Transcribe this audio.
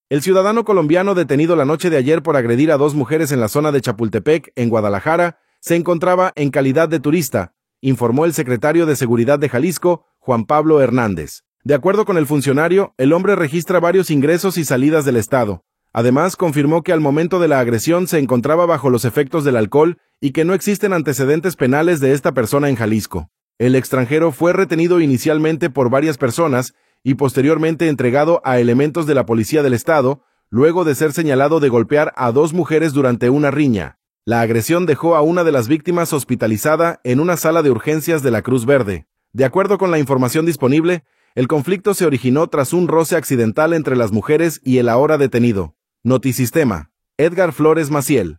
El ciudadano colombiano detenido la noche de ayer por agredir a 2 mujeres en la zona de Chapultepec, en Guadalajara, se encontraba en calidad de turista, informó el secretario de Seguridad de Jalisco, Juan Pablo Hernández. De acuerdo con el funcionario, el hombre registra varios ingresos y salidas del estado. Además, confirmó que al momento de la agresión se encontraba bajo los efectos del alcohol y que no existen antecedentes penales de esta persona en Jalisco. El extranjero fue retenido inicialmente por varias personas y posteriormente entregado a elementos de la Policía del Estado, luego de ser señalado de golpear a 2 mujeres durante una riña. La agresión dejó a una de las víctimas hospitalizada en una sala de urgencias de la Cruz Verde. De acuerdo con la información disponible, el conflicto se originó tras un roce accidental entre las mujeres y el ahora detenido. Notisistema. Edgar Flores Maciel.